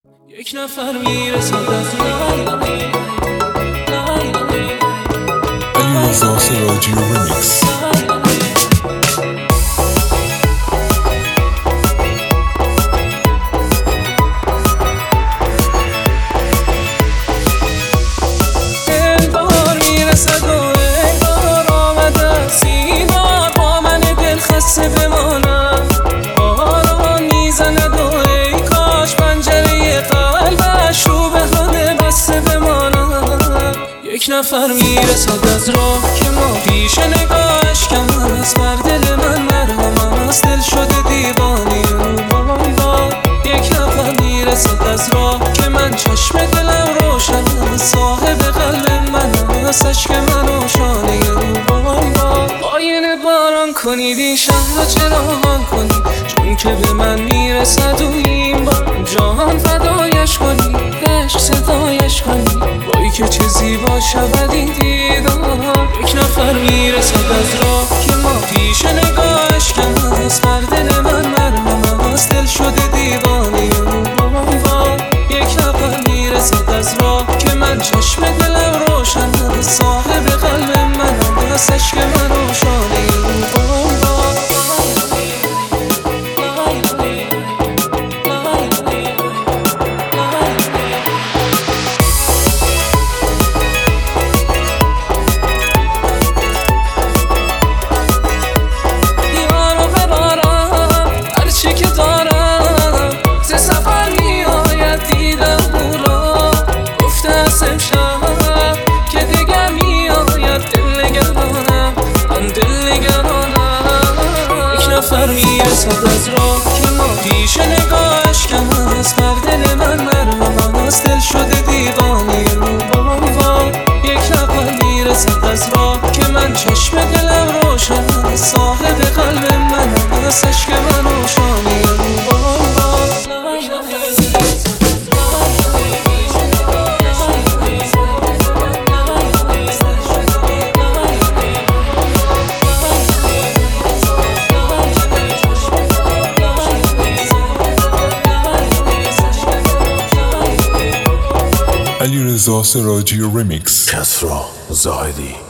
یک نفر میرسد از علیرضا سراجی رمیکس. انگار میرسد و انگار آمده است، این بار با من دل خسته بمانم. باران میزند و ای کاش پنجره قلبش رو به خانه بسته بمانم. یک نفر میرسد از راه که ما پیش نگاهش کم است، بر دل من مرهم است، دل شده دیوانه او. یک نفر میرسد از راه که من چشم دلم روشن است، صاحب قلب من است، عشق من و شانه او. آینه باران کنید این شهر چراغان کنید، چون که به من میرسد و این بار جهان فدایش کنید، عشق صدایش کنید، وای که چه زیبا شود این دیدار. یک نفر میرسد از راه که ما پیش نگاهش کم است، بر دل من مرهم است، دل شده دیوانه او. یک نفر میرسد از راه که من چشم دلم روشن است، صاحب قلب من است، عشق من و شانه او. نفر میرسد از راه که ما پیش نگاهش کم است، بر دل من مرهم است، دل شده دیوانه او. یک نفر میرسد از راه که من چشم دلم روشن است، صاحب قلب من است، عشق من و شانه او. علیرضا سراجی رمیکس. کسرا زاهدی.